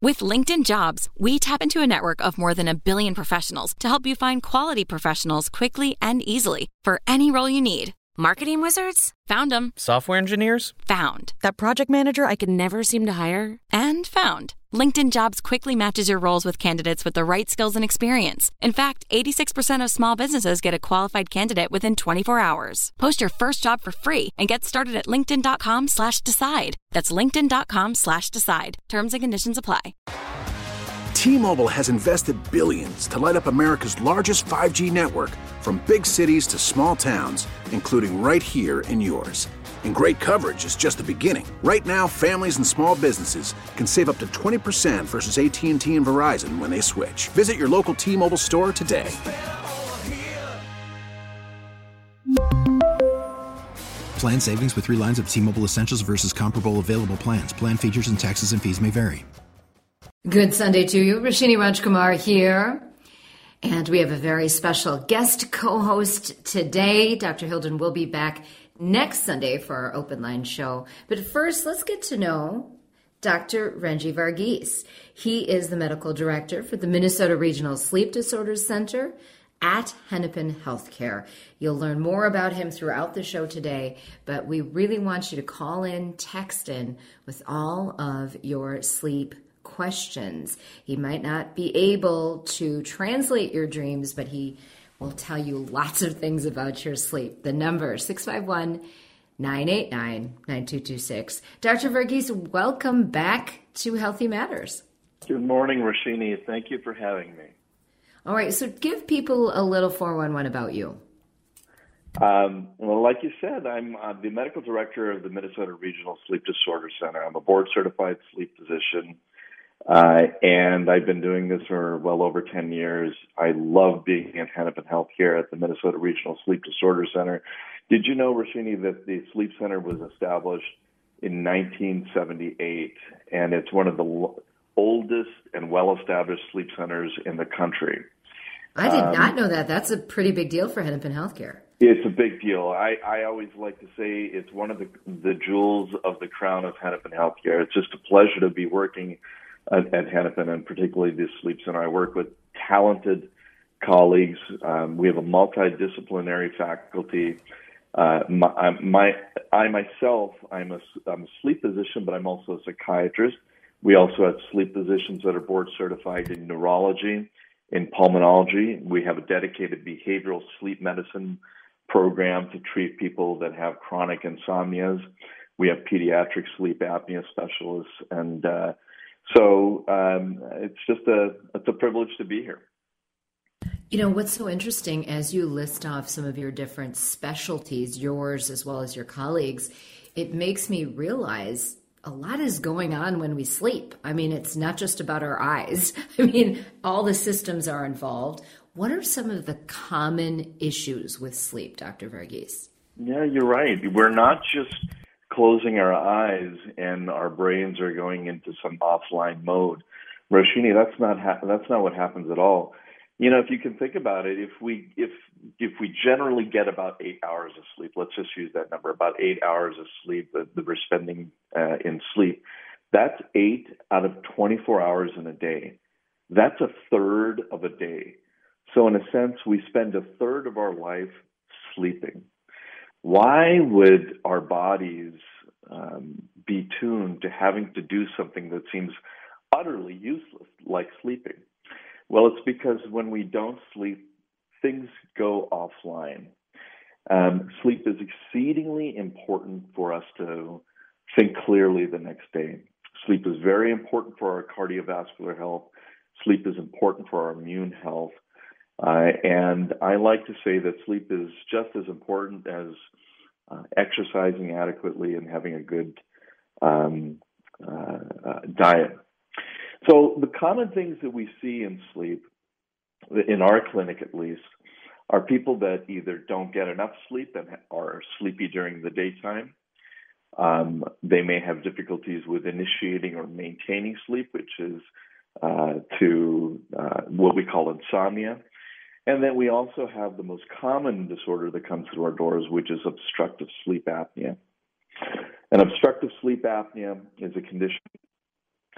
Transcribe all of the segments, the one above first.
With LinkedIn Jobs, we tap into a network of more than 1 billion professionals to help you find quality professionals quickly and easily for any role you need. Marketing wizards? Found them. Software engineers? Found. That project manager I could never seem to hire? And found. LinkedIn Jobs quickly matches your roles with candidates with the right skills and experience. In fact, 86% of small businesses get a qualified candidate within 24 hours. Post your first job for free and get started at linkedin.com/decide. That's linkedin.com/decide. Terms and conditions apply. T-Mobile has invested billions to light up America's largest 5G network, from big cities to small towns, including right here in yours. And great coverage is just the beginning. Right now, families and small businesses can save up to 20% versus AT&T and Verizon when they switch. Visit your local T-Mobile store today. Plan savings with 3 lines of T-Mobile Essentials versus comparable available plans. Plan features and taxes and fees may vary. Good Sunday to you. Rashini Rajkumar here. And we have a very special guest co-host today. Dr. Hilden will be back next Sunday for our Open Line show. But first, let's get to know Dr. Renji Varghese. He is the medical director for the Minnesota Regional Sleep Disorders Center at Hennepin Healthcare. You'll learn more about him throughout the show today, but we really want you to call in, text in with all of your sleep questions. He might not be able to translate your dreams, but he will tell you lots of things about your sleep. The number 651-989-9226. Dr. Varghese, welcome back to Healthy Matters. Good morning, Rashini. Thank you for having me. All right, so give people a little 411 about you. Well, like you said, I'm the medical director of the Minnesota Regional Sleep Disorder Center. I'm a board-certified sleep physician. And I've been doing this for well over 10 years. I love being at Hennepin Healthcare at the Minnesota Regional Sleep Disorder Center. Did you know, Rashini, that the Sleep Center was established in 1978, and it's one of the oldest and well-established sleep centers in the country? I did not know that. That's a pretty big deal for Hennepin Healthcare. It's a big deal. I always like to say it's one of the jewels of the crown of Hennepin Healthcare. It's just a pleasure to be working at Hennepin, and particularly this sleep center. I work with talented colleagues. We have a multidisciplinary faculty. I myself, I'm a sleep physician, but I'm also a psychiatrist. We also have sleep physicians that are board certified in neurology, in pulmonology. We have a dedicated behavioral sleep medicine program to treat people that have chronic insomnias. We have pediatric sleep apnea specialists, and so it's a privilege to be here. You know, what's so interesting, as you list off some of your different specialties, yours as well as your colleagues, it makes me realize a lot is going on when we sleep. I mean, it's not just about our eyes. I mean, all the systems are involved. What are some of the common issues with sleep, Dr. Varghese? Yeah, you're right. We're not just closing our eyes and our brains are going into some offline mode. Roshini, that's not what happens at all. You know, if you can think about it, if we generally get about 8 hours of sleep, let's just use that number, about 8 hours of sleep that we're spending in sleep, that's 8 out of 24 hours in a day. That's a third of a day. So in a sense, we spend a third of our life sleeping. Why would our bodies be tuned to having to do something that seems utterly useless, like sleeping? Well, it's because when we don't sleep, things go offline. Sleep is exceedingly important for us to think clearly the next day. Sleep is very important for our cardiovascular health. Sleep is important for our immune health. And I like to say that sleep is just as important as exercising adequately and having a good diet. So the common things that we see in sleep, in our clinic at least, are people that either don't get enough sleep and are sleepy during the daytime. They may have difficulties with initiating or maintaining sleep, which is to what we call insomnia. And then we also have the most common disorder that comes through our doors, which is obstructive sleep apnea. And obstructive sleep apnea is a condition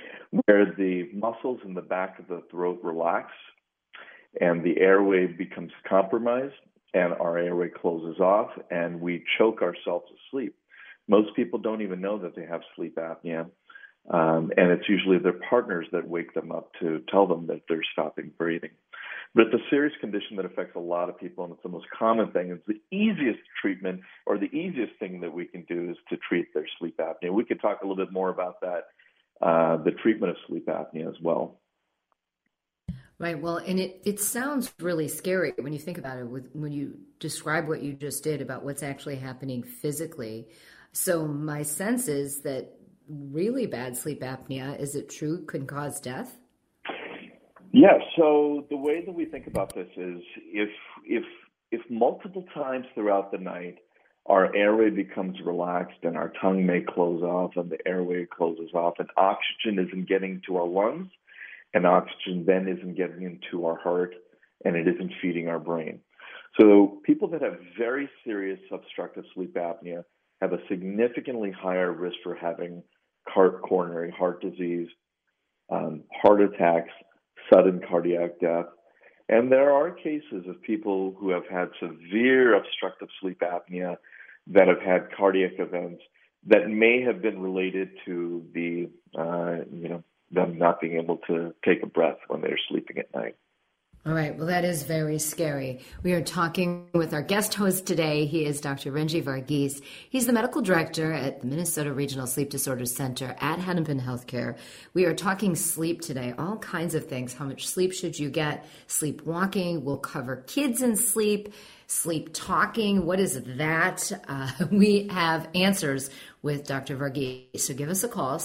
where the muscles in the back of the throat relax and the airway becomes compromised and our airway closes off and we choke ourselves to sleep. Most people don't even know that they have sleep apnea. And it's usually their partners that wake them up to tell them that they're stopping breathing. But it's a serious condition that affects a lot of people, and it's the most common thing. It's the easiest treatment, or the easiest thing that we can do is to treat their sleep apnea. We could talk a little bit more about that, the treatment of sleep apnea as well. Right. Well, and it sounds really scary when you think about it, when you describe what you just did about what's actually happening physically. So my sense is that really bad sleep apnea, is it true, can cause death? Yeah. So the way that we think about this is if multiple times throughout the night our airway becomes relaxed and our tongue may close off and the airway closes off and oxygen isn't getting to our lungs and oxygen then isn't getting into our heart and it isn't feeding our brain. So people that have very serious obstructive sleep apnea have a significantly higher risk for having coronary heart disease, heart attacks, sudden cardiac death. And there are cases of people who have had severe obstructive sleep apnea that have had cardiac events that may have been related to the, them not being able to take a breath when they're sleeping at night. All right. Well, that is very scary. We are talking with our guest host today. He is Dr. Renji Varghese. He's the medical director at the Minnesota Regional Sleep Disorders Center at Hennepin Healthcare. We are talking sleep today, all kinds of things. How much sleep should you get? Sleepwalking. We'll cover kids and sleep talking. What is that? We have answers with Dr. Varghese. So give us a call,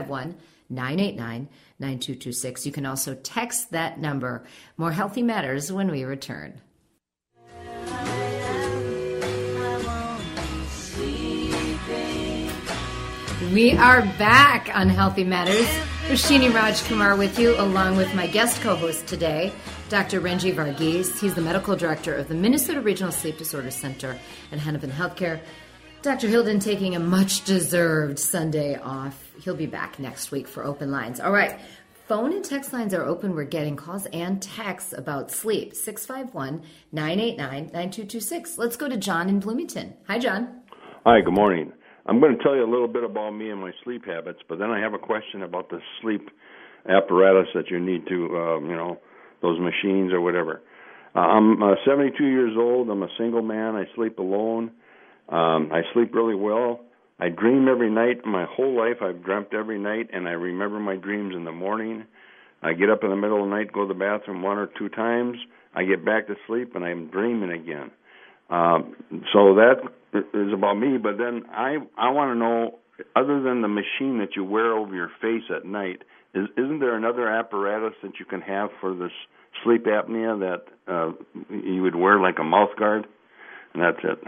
651-989-9226. You can also text that number. More Healthy Matters when we return. We are back on Healthy Matters. Roshini Rajkumar with you, along with my guest co-host today, Dr. Renji Varghese. He's the medical director of the Minnesota Regional Sleep Disorders Center at Hennepin Healthcare. Dr. Hilden taking a much-deserved Sunday off. He'll be back next week for open lines. All right, phone and text lines are open. We're getting calls and texts about sleep. 651-989-9226. Let's go to John in Bloomington. Hi, John. Hi, good morning. I'm going to tell you a little bit about me and my sleep habits, but then I have a question about the sleep apparatus that you need to, those machines or whatever. I'm 72 years old. I'm a single man. I sleep alone. I sleep really well. I dream every night. My whole life I've dreamt every night, and I remember my dreams in the morning. I get up in the middle of the night, go to the bathroom 1 or 2 times. I get back to sleep, and I'm dreaming again. So that is about me. But then I want to know, other than the machine that you wear over your face at night, isn't there another apparatus that you can have for this sleep apnea that you would wear like a mouth guard? And that's it.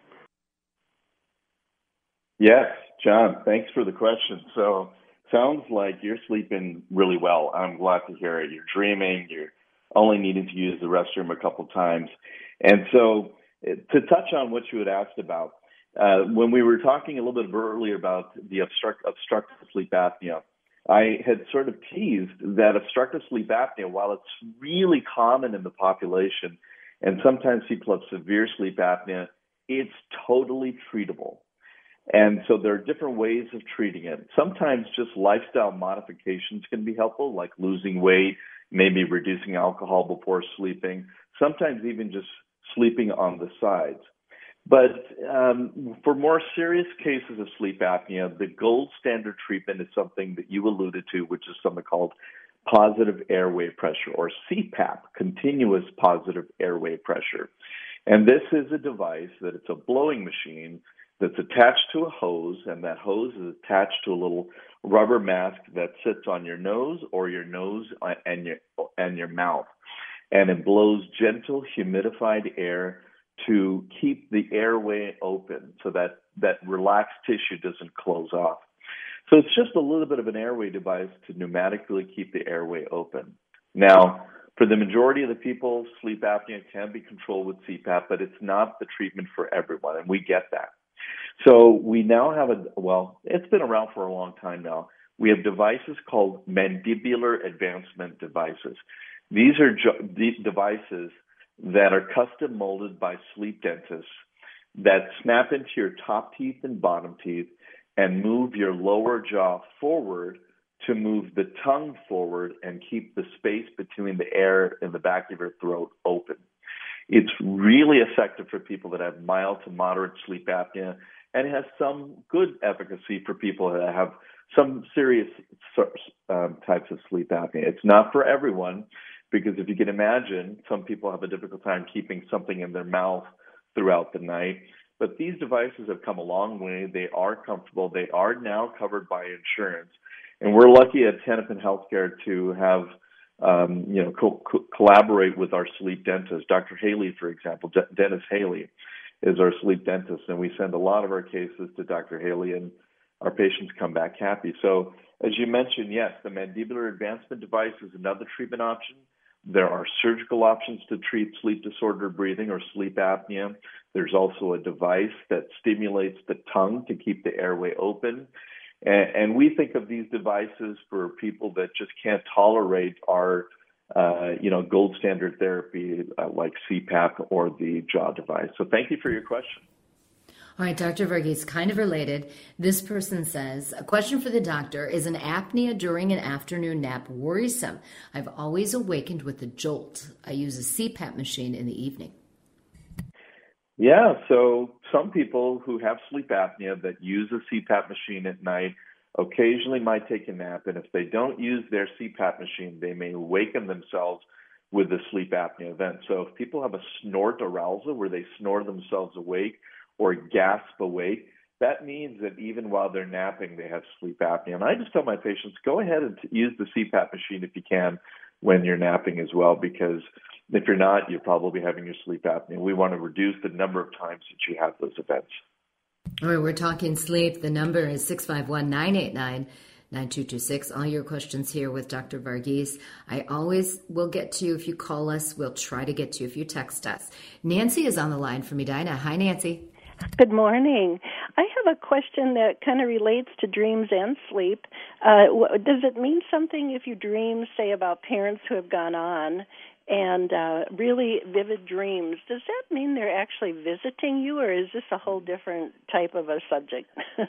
Yes, John, thanks for the question. So sounds like you're sleeping really well. I'm glad to hear it. You're dreaming. You're only needing to use the restroom a couple times. And so to touch on what you had asked about, when we were talking a little bit earlier about the obstructive sleep apnea, I had sort of teased that obstructive sleep apnea, while it's really common in the population, and sometimes people have severe sleep apnea, it's totally treatable. And so there are different ways of treating it. Sometimes just lifestyle modifications can be helpful, like losing weight, maybe reducing alcohol before sleeping, sometimes even just sleeping on the sides. But for more serious cases of sleep apnea, the gold standard treatment is something that you alluded to, which is something called positive airway pressure, or CPAP, continuous positive airway pressure. And this is a device that it's a blowing machine that's attached to a hose, and that hose is attached to a little rubber mask that sits on your nose or your nose and your mouth. And it blows gentle, humidified air to keep the airway open so that relaxed tissue doesn't close off. So it's just a little bit of an airway device to pneumatically keep the airway open. Now, for the majority of the people, sleep apnea can be controlled with CPAP, but it's not the treatment for everyone, and we get that. So we now have it's been around for a long time now, we have devices called mandibular advancement devices. These are devices that are custom molded by sleep dentists that snap into your top teeth and bottom teeth and move your lower jaw forward to move the tongue forward and keep the space between the air in the back of your throat open. It's really effective for people that have mild to moderate sleep apnea, and it has some good efficacy for people that have some serious types of sleep apnea. It's not for everyone, because if you can imagine, some people have a difficult time keeping something in their mouth throughout the night. But these devices have come a long way. They are comfortable. They are now covered by insurance. And we're lucky at Hennepin Healthcare to have, collaborate with our sleep dentist. Dr. Haley, for example, Dennis Haley is our sleep dentist. And we send a lot of our cases to Dr. Haley, and our patients come back happy. So as you mentioned, yes, the mandibular advancement device is another treatment option. There are surgical options to treat sleep disordered breathing or sleep apnea. There's also a device that stimulates the tongue to keep the airway open. And we think of these devices for people that just can't tolerate our, gold standard therapy like CPAP or the jaw device. So thank you for your question. All right, Dr. Verghese, kind of related. This person says, a question for the doctor: is an apnea during an afternoon nap worrisome? I've always awakened with a jolt. I use a CPAP machine in the evening. Yeah, so some people who have sleep apnea that use a CPAP machine at night occasionally might take a nap, and if they don't use their CPAP machine, they may awaken themselves with a sleep apnea event. So if people have a snort arousal where they snore themselves awake or gasp awake, that means that even while they're napping, they have sleep apnea. And I just tell my patients, go ahead and use the CPAP machine if you can when you're napping as well, because if you're not, you're probably having your sleep apnea. We want to reduce the number of times that you have those events. All right, we're talking sleep. The number is 651-989-9226. All your questions here with Dr. Verghese. I always will get to you if you call us. We'll try to get to you if you text us. Nancy is on the line for Medina. Hi, Nancy. Good morning. I have a question that kind of relates to dreams and sleep. Does it mean something if you dream, say, about parents who have gone on and really vivid dreams? Does that mean they're actually visiting you, or is this a whole different type of a subject?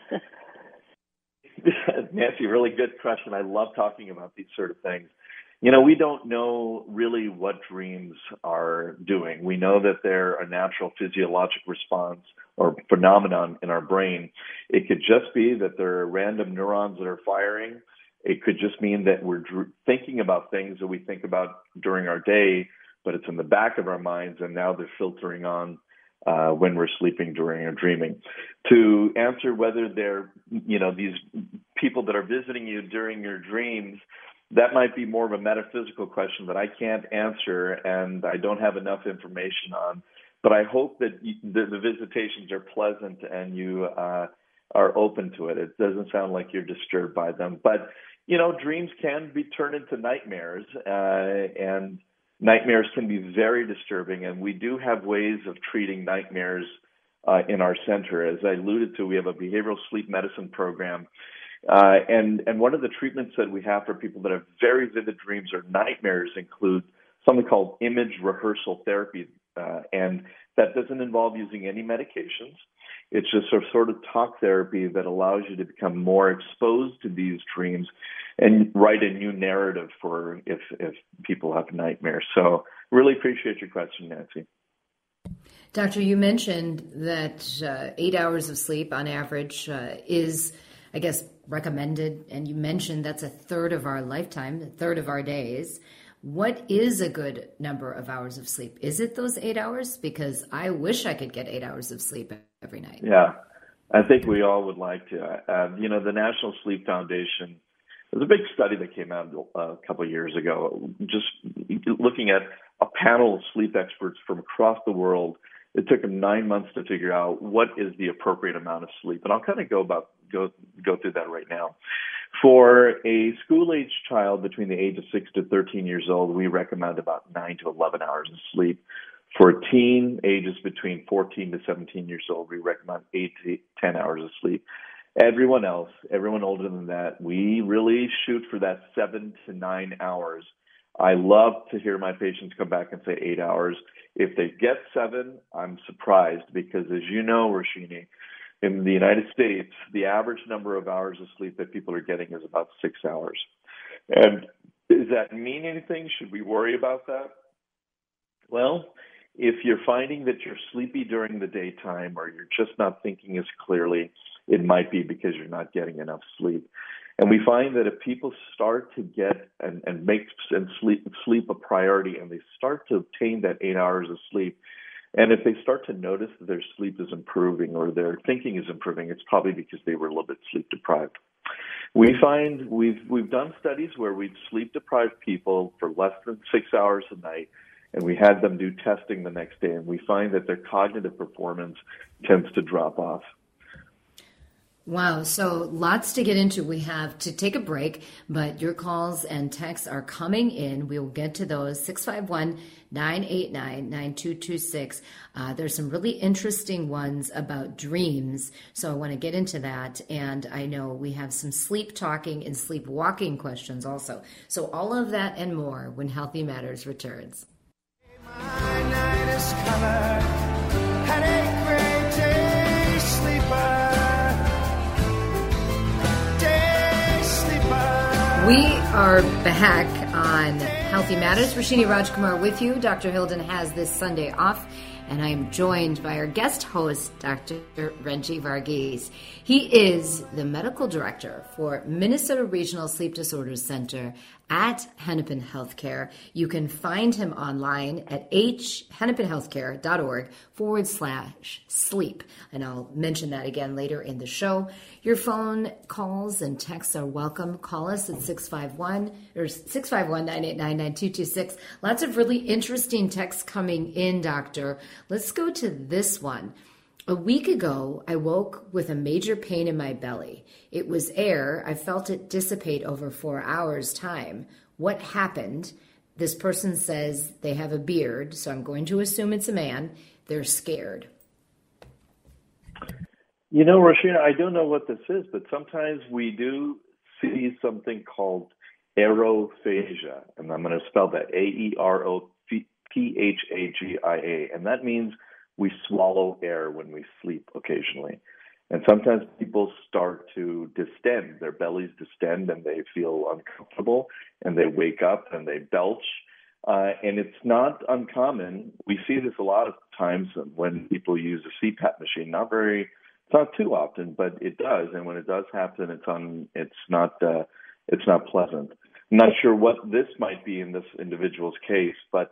Nancy, really good question. I love talking about these sort of things. You know, we don't know really what dreams are doing. We know that they're a natural physiologic response or phenomenon in our brain. It could just be that there are random neurons that are firing. It could just mean that we're thinking about things that we think about during our day, but it's in the back of our minds, and now they're filtering on when we're sleeping during or dreaming. To answer whether they're, these people that are visiting you during your dreams, that might be more of a metaphysical question that I can't answer and I don't have enough information on. But I hope that the visitations are pleasant and you are open to it. It doesn't sound like you're disturbed by them. But, dreams can be turned into nightmares, and nightmares can be very disturbing. And we do have ways of treating nightmares in our center. As I alluded to, we have a behavioral sleep medicine program. And one of the treatments that we have for people that have very vivid dreams or nightmares include something called image rehearsal therapy. And that doesn't involve using any medications. It's just a sort of talk therapy that allows you to become more exposed to these dreams and write a new narrative for if people have nightmares. So really appreciate your question, Nancy. Doctor, you mentioned that 8 hours of sleep on average is, I guess, recommended, and you mentioned that's a third of our lifetime, a third of our days. What is a good number of hours of sleep? Is it those 8 hours? Because I wish I could get 8 hours of sleep every night. Yeah, I think we all would like to. The National Sleep Foundation, there's a big study that came out a couple of years ago, just looking at a panel of sleep experts from across the world. It took them 9 months to figure out what is the appropriate amount of sleep. And I'll kind of go through that right now. For a school-age child between the age of 6 to 13 years old, we recommend about 9 to 11 hours of sleep. For teen ages between 14 to 17 years old, we recommend 8 to 10 hours of sleep. Everyone older than that, we really shoot for that 7 to 9 hours. I love to hear my patients come back and say 8 hours. If they get 7, I'm surprised because, as you know, Roshini, in the United States, the average number of hours of sleep that people are getting is about 6 hours. And does that mean anything? Should we worry about that? Well, if you're finding that you're sleepy during the daytime or you're just not thinking as clearly, it might be because you're not getting enough sleep. And we find that if people start to get and make sleep a priority and they start to obtain that 8 hours of sleep, and if they start to notice that their sleep is improving or their thinking is improving, it's probably because they were a little bit sleep deprived. We find we've done studies where we've sleep deprived people for less than 6 hours a night, and we had them do testing the next day, and we find that their cognitive performance tends to drop off. Wow, so lots to get into. We have to take a break, but your calls and texts are coming in. We will get to those. 651-989-9226. There's some really interesting ones about dreams, so I want to get into that. And I know we have some sleep talking and sleep walking questions also. So all of that and more when Healthy Matters returns. My night is covered, had a great day, sleeper. We are back on Healthy Matters. Roshini Rajkumar with you. Dr. Hilden has this Sunday off, and I am joined by our guest host, Dr. Renji Varghese. He is the medical director for Minnesota Regional Sleep Disorders Center at Hennepin Healthcare. You can find him online at hennepinhealthcare.org/sleep. And I'll mention that again later in the show. Your phone calls and texts are welcome. Call us at 651-989-9226. Lots of really interesting texts coming in, Doctor. Let's go to this one. A week ago, I woke with a major pain in my belly. It was air. I felt it dissipate over 4 hours' time. What happened? This person says they have a beard, so I'm going to assume it's a man. They're scared. You know, Roshina, I don't know what this is, but sometimes we do see something called aerophagia, and I'm going to spell that AEROPHAGIA, and that means we swallow air when we sleep occasionally. And sometimes people start to distend, their bellies distend, and they feel uncomfortable, and they wake up and they belch. And it's not uncommon. We see this a lot of times when people use a CPAP machine. It's not too often, but it does. And when it does happen, it's not pleasant. I'm not sure what this might be in this individual's case, but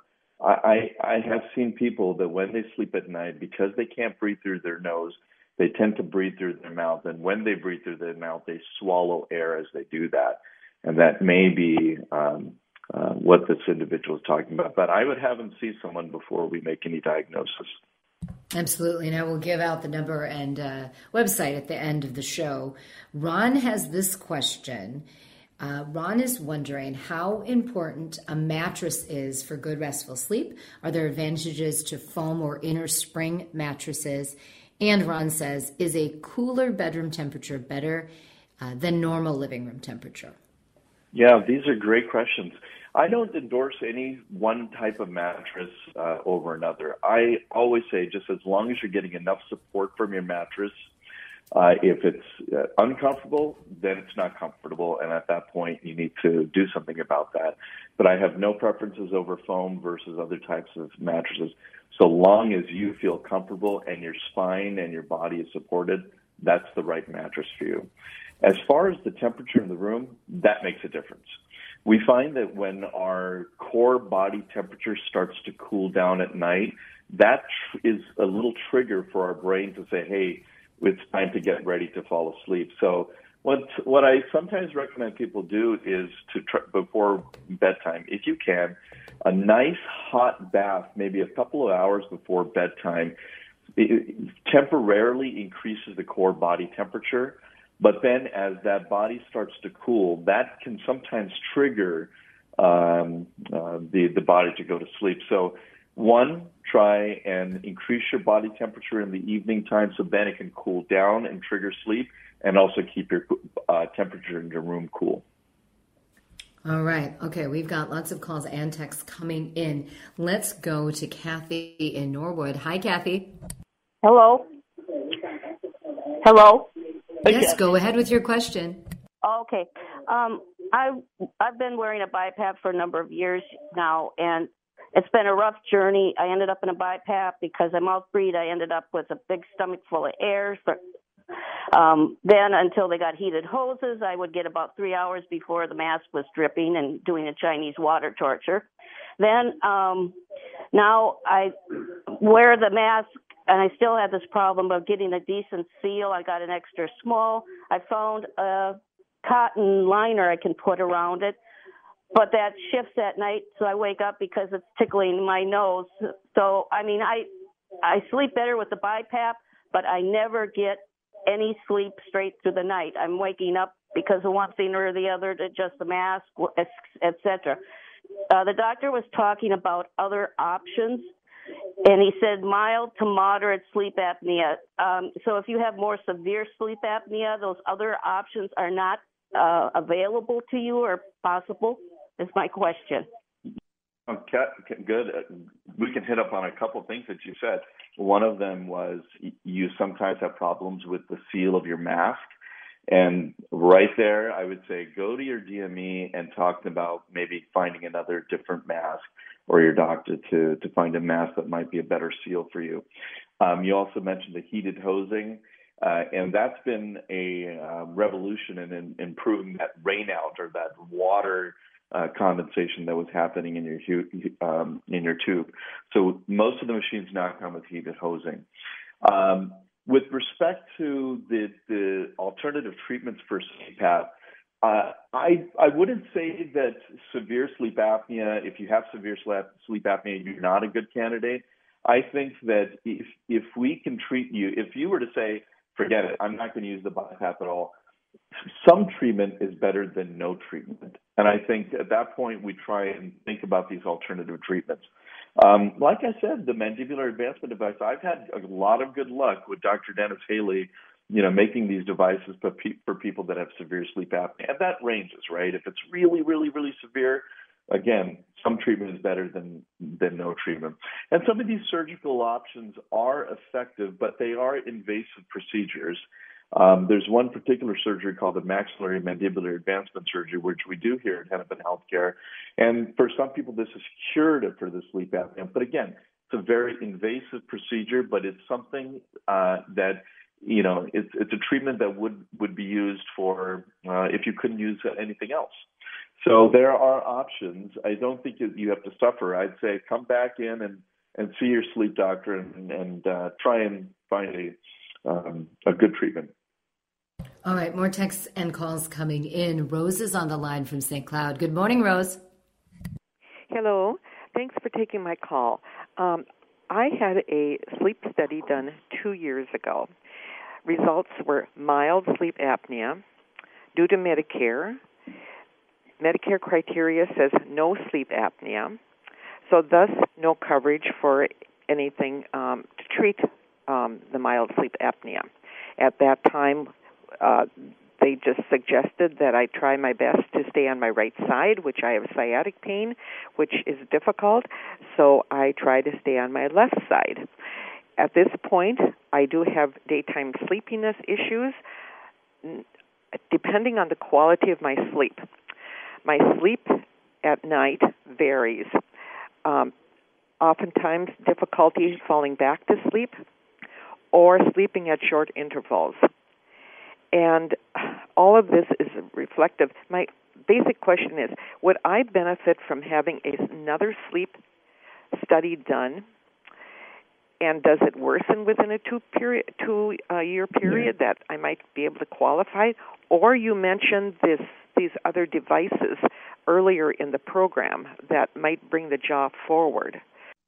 I have seen people that when they sleep at night, because they can't breathe through their nose, they tend to breathe through their mouth. And when they breathe through their mouth, they swallow air as they do that. And that may be what this individual is talking about. But I would have them see someone before we make any diagnosis. Absolutely, and I will give out the number and website at the end of the show. Ron has this question. Ron is wondering how important a mattress is for good restful sleep. Are there advantages to foam or inner spring mattresses? And Ron says, is a cooler bedroom temperature better than normal living room temperature? Yeah, these are great questions. I don't endorse any one type of mattress over another. I always say just as long as you're getting enough support from your mattress, if it's uncomfortable, then it's not comfortable, and at that point you need to do something about that. But I have no preferences over foam versus other types of mattresses. So long as you feel comfortable and your spine and your body is supported, that's the right mattress for you. As far as the temperature in the room, that makes a difference. We find that when our core body temperature starts to cool down at night, that is a little trigger for our brain to say, hey, it's time to get ready to fall asleep. So what I sometimes recommend people do is to before bedtime, if you can, a nice hot bath, maybe a couple of hours before bedtime, it temporarily increases the core body temperature. But then as that body starts to cool, that can sometimes trigger the body to go to sleep. So one, try and increase your body temperature in the evening time so then it can cool down and trigger sleep. and also keep your temperature in your room cool. All right. Okay, we've got lots of calls and texts coming in. Let's go to Kathy in Norwood. Hi, Kathy. Hello. Hello. Yes, go ahead with your question. Okay. I've been wearing a BiPAP for a number of years now, and it's been a rough journey. I ended up in a BiPAP because I mouth breathe. I ended up with a big stomach full of air. Then until they got heated hoses, I would get about 3 hours before the mask was dripping and doing a Chinese water torture. Then now I wear the mask, and I still have this problem of getting a decent seal. I got an extra small. I found a cotton liner I can put around it, but that shifts at night, so I wake up because it's tickling my nose. So, I mean, I sleep better with the BiPAP, but I never get any sleep straight through the night. I'm waking up because of one thing or the other, to adjust the mask, etc. The doctor was talking about other options, and he said mild to moderate sleep apnea. So if you have more severe sleep apnea, those other options are not available to you or possible, is my question. Okay, good. We can hit up on a couple of things that you said. One of them was you sometimes have problems with the seal of your mask. And right there, I would say go to your DME and talk about maybe finding another different mask, or your doctor to find a mask that might be a better seal for you. You also mentioned the heated hosing, and that's been a revolution in improving that rain out, or that water condensation that was happening in your tube. So most of the machines now come with heated hosing. With respect to the alternative treatments for CPAP, I wouldn't say that severe sleep apnea, if you have severe sleep apnea, you're not a good candidate. I think that if we can treat you, if you were to say, forget it, I'm not going to use the BiPAP at all, some treatment is better than no treatment. And I think at that point, we try and think about these alternative treatments. Like I said, the mandibular advancement device, I've had a lot of good luck with Dr. Dennis Haley, making these devices for people that have severe sleep apnea. And that ranges, right? If it's really, really, really severe, again, some treatment is better than no treatment. And some of these surgical options are effective, but they are invasive procedures. There's one particular surgery called the maxillary mandibular advancement surgery, which we do here at Hennepin Healthcare. And for some people, this is curative for the sleep apnea. But again, it's a very invasive procedure, but it's something that, it's a treatment that would be used for if you couldn't use anything else. So there are options. I don't think you have to suffer. I'd say come back in and see your sleep doctor and try and find a good treatment. All right, more texts and calls coming in. Rose is on the line from St. Cloud. Good morning, Rose. Hello. Thanks for taking my call. I had a sleep study done 2 years ago. Results were mild sleep apnea due to Medicare. Medicare criteria says no sleep apnea, so thus no coverage for anything to treat the mild sleep apnea. At that time, they just suggested that I try my best to stay on my right side, which I have sciatic pain, which is difficult, so I try to stay on my left side. At this point, I do have daytime sleepiness issues, depending on the quality of my sleep. My sleep at night varies. Oftentimes, difficulty falling back to sleep or sleeping at short intervals. And all of this is reflective. My basic question is, would I benefit from having another sleep study done? And does it worsen within a 2 year period that I might be able to qualify? Or you mentioned these other devices earlier in the program that might bring the jaw forward.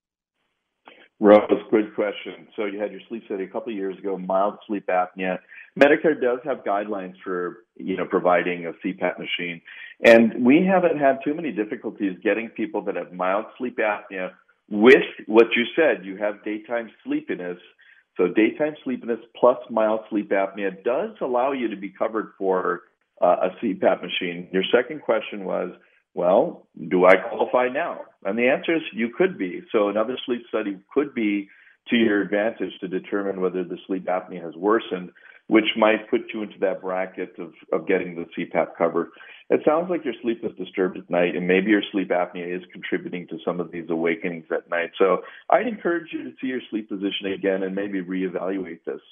Rose, good question. So you had your sleep study a couple of years ago, mild sleep apnea. Medicare does have guidelines for, providing a CPAP machine. And we haven't had too many difficulties getting people that have mild sleep apnea with what you said, you have daytime sleepiness, So daytime sleepiness plus mild sleep apnea does allow you to be covered for a CPAP machine. Your second question was, well, do I qualify now? And the answer is you could be. So another sleep study could be to your advantage to determine whether the sleep apnea has worsened, which might put you into that bracket of getting the CPAP covered. It sounds like your sleep is disturbed at night, and maybe your sleep apnea is contributing to some of these awakenings at night. So I'd encourage you to see your sleep physician again and maybe reevaluate this.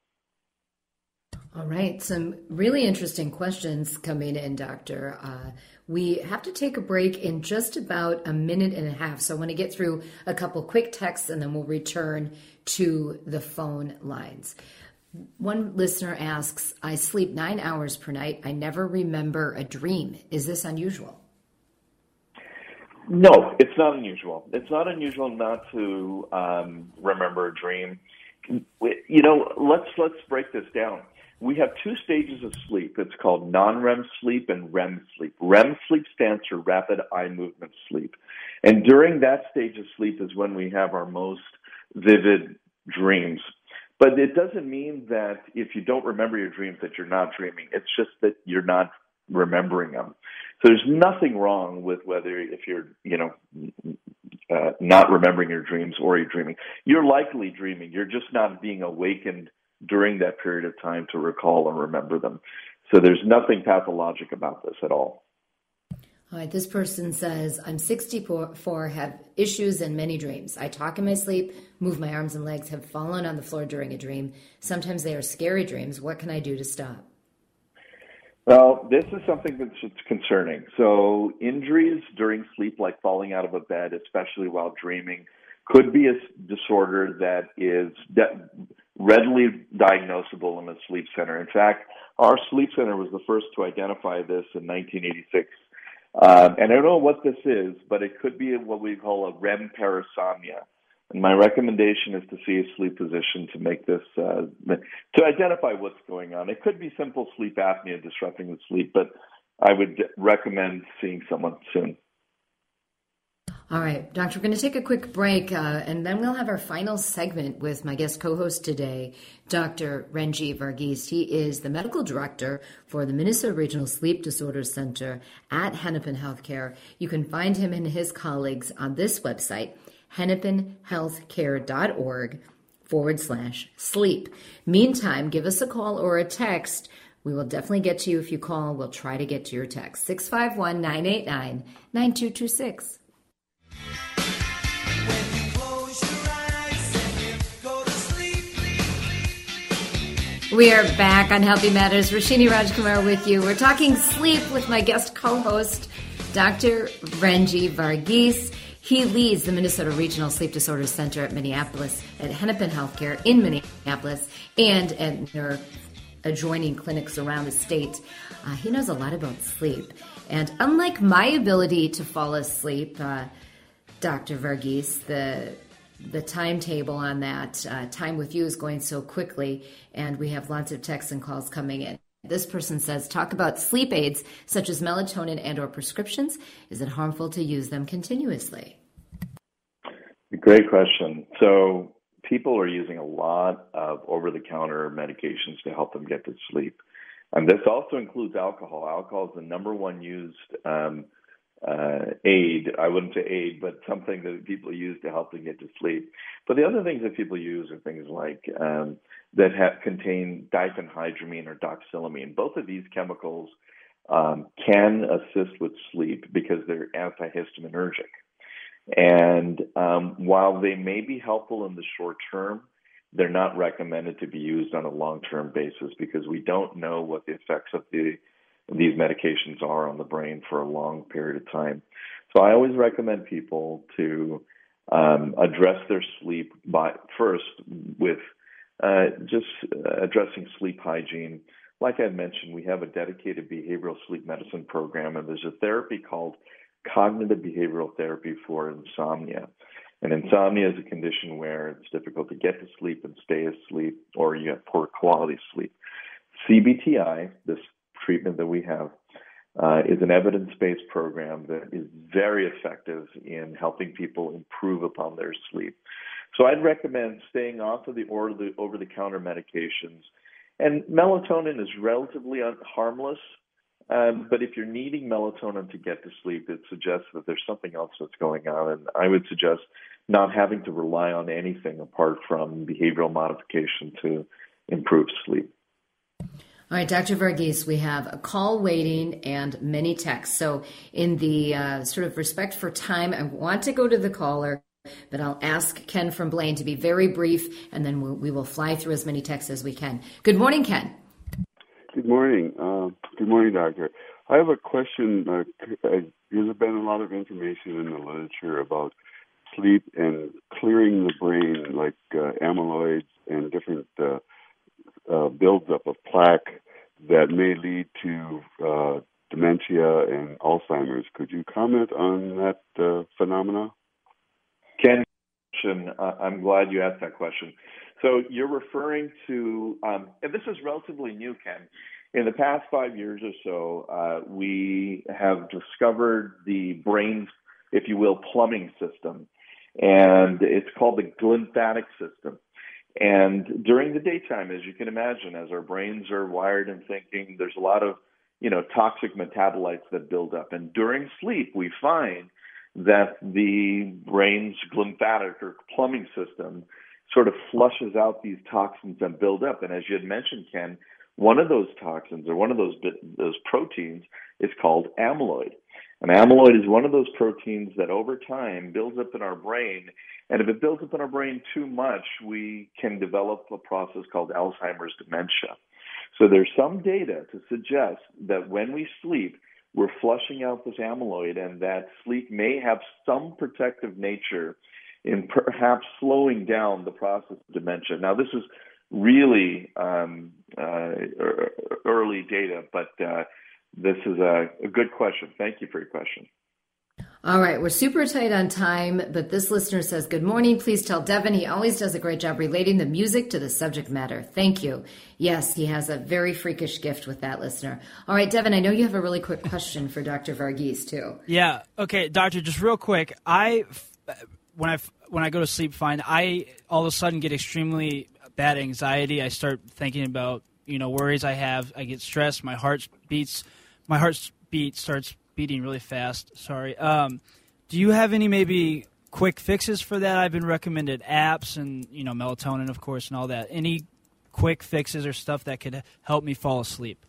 All right, some really interesting questions coming in, Doctor. We have to take a break in just about a minute and a half, so I want to get through a couple quick texts and then we'll return to the phone lines. One listener asks, I sleep 9 hours per night. I never remember a dream. Is this unusual? No, it's not unusual. It's not unusual not to remember a dream. Let's break this down. We have two stages of sleep. It's called non-REM sleep and REM sleep. REM sleep stands for rapid eye movement sleep. And during that stage of sleep is when we have our most vivid dreams. But it doesn't mean that if you don't remember your dreams that you're not dreaming. It's just that you're not remembering them. So there's nothing wrong with whether if you're, not remembering your dreams or you're dreaming. You're likely dreaming. You're just not being awakened during that period of time to recall and remember them. So there's nothing pathologic about this at all. All right, this person says, I'm 64, have issues and many dreams. I talk in my sleep, move my arms and legs, have fallen on the floor during a dream. Sometimes they are scary dreams. What can I do to stop? Well, this is something that's concerning. So injuries during sleep, like falling out of a bed, especially while dreaming, could be a disorder that is readily diagnosable in a sleep center. In fact, our sleep center was the first to identify this in 1986. And I don't know what this is, but it could be what we call a REM parasomnia. And my recommendation is to see a sleep physician to make this, to identify what's going on. It could be simple sleep apnea disrupting the sleep, but I would recommend seeing someone soon. All right, Doctor, we're going to take a quick break, and then we'll have our final segment with my guest co-host today, Dr. Renji Varghese. He is the medical director for the Minnesota Regional Sleep Disorders Center at Hennepin Healthcare. You can find him and his colleagues on this website, hennepinhealthcare.org/sleep. Meantime, give us a call or a text. We will definitely get to you if you call. We'll try to get to your text, 651-989-9226. We are back on Healthy Matters. Rashini Rajkumar with you. We're talking sleep with my guest co-host, Dr. Renji Varghese. He leads the Minnesota Regional Sleep Disorders Center at Minneapolis, at Hennepin Healthcare in Minneapolis, and at their adjoining clinics around the state. He knows a lot about sleep. And unlike my ability to fall asleep, Dr. Varghese, the timetable on that time with you is going so quickly, and we have lots of texts and calls coming in. This person says, talk about sleep aids such as melatonin and or prescriptions. Is it harmful to use them continuously? Great question. So people are using a lot of over-the-counter medications to help them get to sleep. And this also includes alcohol. Alcohol is the number one used aid. I wouldn't say aid, but something that people use to help them get to sleep. But the other things that people use are things like that contain diphenhydramine or doxylamine. Both of these chemicals can assist with sleep because they're antihistaminergic. And while they may be helpful in the short term, they're not recommended to be used on a long-term basis because we don't know what the effects of these medications are on the brain for a long period of time. So I always recommend people to address their sleep first with just addressing sleep hygiene. Like I mentioned, we have a dedicated behavioral sleep medicine program, and there's a therapy called cognitive behavioral therapy for insomnia. And insomnia is a condition where it's difficult to get to sleep and stay asleep, or you have poor quality sleep. CBTI, this treatment that we have, is an evidence-based program that is very effective in helping people improve upon their sleep. So I'd recommend staying off of the over-the-counter medications. And melatonin is relatively harmless, but if you're needing melatonin to get to sleep, it suggests that there's something else that's going on. And I would suggest not having to rely on anything apart from behavioral modification to improve sleep. All right, Dr. Varghese, we have a call waiting and many texts. So in the sort of respect for time, I want to go to the caller, but I'll ask Ken from Blaine to be very brief, and then we will fly through as many texts as we can. Good morning, Ken. Good morning. Good morning, Doctor. I have a question. There's been a lot of information in the literature about sleep and clearing the brain, like amyloid and different buildup of plaque that may lead to dementia and Alzheimer's. Could you comment on that phenomena? Ken, I'm glad you asked that question. So you're referring to, and this is relatively new, Ken. In the past 5 years or so, we have discovered the brain's, if you will, plumbing system, and it's called the glymphatic system. And during the daytime, as you can imagine, as our brains are wired and thinking, there's a lot of, toxic metabolites that build up. And during sleep, we find that the brain's glymphatic or plumbing system sort of flushes out these toxins that build up. And as you had mentioned, Ken, one of those toxins or one of those proteins is called amyloid. And amyloid is one of those proteins that over time builds up in our brain. And if it builds up in our brain too much, we can develop a process called Alzheimer's dementia. So there's some data to suggest that when we sleep, we're flushing out this amyloid, and that sleep may have some protective nature in perhaps slowing down the process of dementia. Now, this is really early data, but this is a good question. Thank you for your question. All right, we're super tight on time, but this listener says, good morning. Please tell Devin he always does a great job relating the music to the subject matter. Thank you. Yes, he has a very freakish gift with that listener. All right, Devin, I know you have a really quick question for Dr. Varghese, too. Yeah. Okay, doctor, just real quick. When I go to sleep fine, I all of a sudden get extremely bad anxiety. I start thinking about, worries I have. I get stressed. My heart beat starts beating really fast. Sorry. Do you have any maybe quick fixes for that? I've been recommended apps and, melatonin, of course, and all that. Any quick fixes or stuff that could help me fall asleep?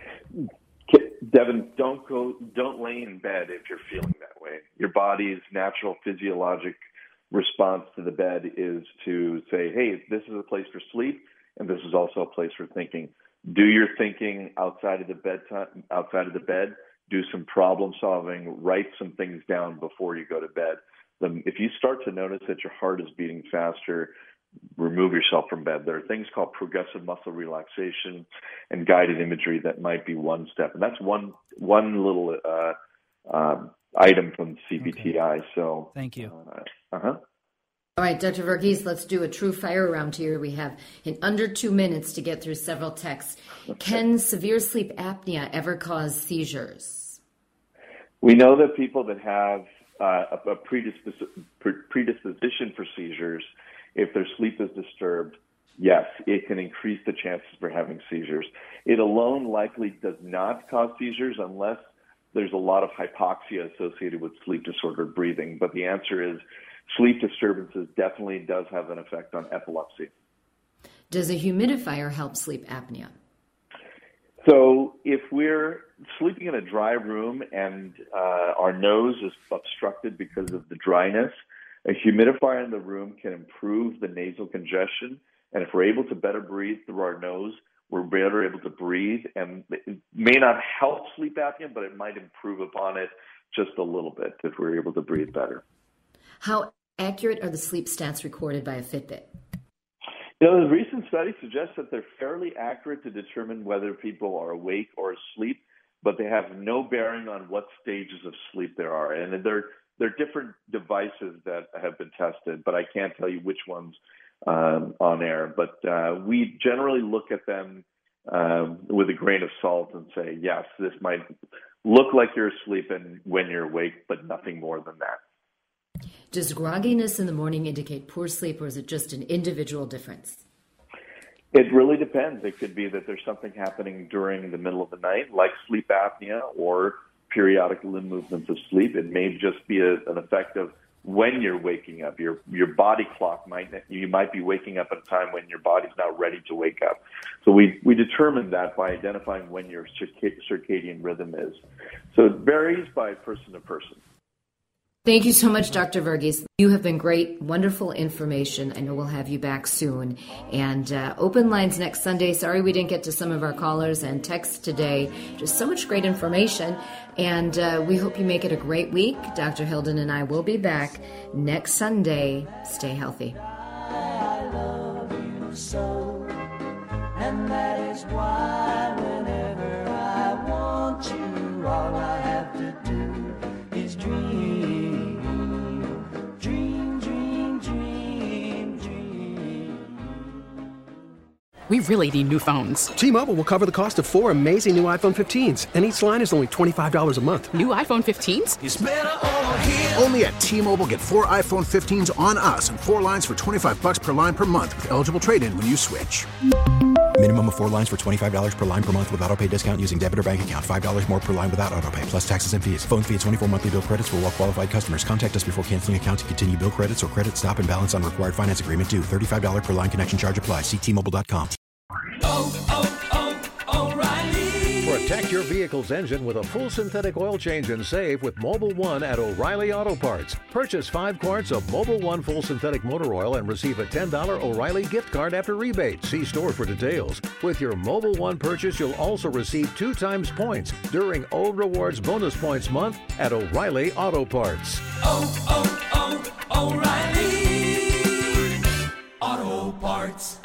Devin, don't lay in bed if you're feeling that way. Your body's natural physiologic response to the bed is to say, hey, this is a place for sleep, and this is also a place for thinking. Do your thinking outside of the bed. Do some problem solving, write some things down before you go to bed. If you start to notice that your heart is beating faster, remove yourself from bed. There are things called progressive muscle relaxation and guided imagery that might be one step. And that's one little item from CBTI. Okay. So thank you. All right, Dr. Varghese, let's do a true fire round here. We have in under 2 minutes to get through several texts. Can severe sleep apnea ever cause seizures? We know that people that have a predisposition for seizures, if their sleep is disturbed, yes, it can increase the chances for having seizures. It alone likely does not cause seizures unless there's a lot of hypoxia associated with sleep disordered breathing. But the answer is sleep disturbances definitely does have an effect on epilepsy. Does a humidifier help sleep apnea? So if we're sleeping in a dry room and our nose is obstructed because of the dryness, a humidifier in the room can improve the nasal congestion. And if we're able to better breathe through our nose, we're better able to breathe. And it may not help sleep apnea, but it might improve upon it just a little bit if we're able to breathe better. How accurate are the sleep stats recorded by a Fitbit? The recent studies suggest that they're fairly accurate to determine whether people are awake or asleep, but they have no bearing on what stages of sleep there are. And they're different devices that have been tested, but I can't tell you which ones on air. But we generally look at them with a grain of salt and say, yes, this might look like you're asleep and when you're awake, but nothing more than that. Does grogginess in the morning indicate poor sleep, or is it just an individual difference? It really depends. It could be that there's something happening during the middle of the night, like sleep apnea or periodic limb movements of sleep. It may just be an effect of when you're waking up. Your body clock you might be waking up at a time when your body's not ready to wake up. So we determine that by identifying when your circadian rhythm is. So it varies by person to person. Thank you so much, Dr. Verghese. You have been great, wonderful information. I know we'll have you back soon. And open lines next Sunday. Sorry we didn't get to some of our callers and texts today. Just so much great information. And we hope you make it a great week. Dr. Hilden and I will be back next Sunday. Stay healthy. I love you so, and that is why whenever I want you, all I have to do is dream. We really need new phones. T-Mobile will cover the cost of 4 amazing new iPhone 15s, and each line is only $25 a month. New iPhone 15s? It's better over here. Only at T-Mobile, get 4 iPhone 15s on us and 4 lines for $25 per line per month with eligible trade-in when you switch. Minimum of 4 lines for $25 per line per month with autopay discount using debit or bank account. $5 more per line without autopay, plus taxes and fees. Phone fee at 24 monthly bill credits for well-qualified customers. Contact us before canceling account to continue bill credits or credit stop and balance on required finance agreement due. $35 per line connection charge applies. See T-Mobile.com. O'Reilly. Protect your vehicle's engine with a full synthetic oil change and save with Mobil 1 at O'Reilly Auto Parts. Purchase 5 quarts of Mobil 1 full synthetic motor oil and receive a $10 O'Reilly gift card after rebate. See store for details. With your Mobil 1 purchase, you'll also receive 2 times points during O Rewards Bonus Points Month at O'Reilly Auto Parts. O'Reilly Auto Parts.